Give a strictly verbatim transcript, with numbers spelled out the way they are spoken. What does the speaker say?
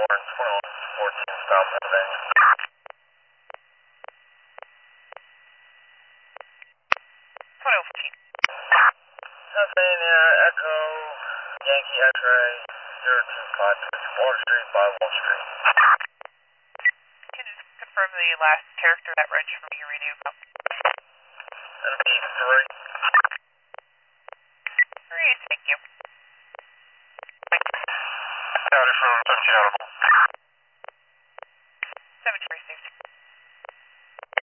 Warren twelve, fourteen South Pennsylvania. twenty fourteen. Pennsylvania, Echo, Yankee X-ray, zero two five six, Water Street by Wall Street. Can you just confirm the last character of that reg for me, your radio call? That'll be three. Three, thank you. County from seventeen Audible.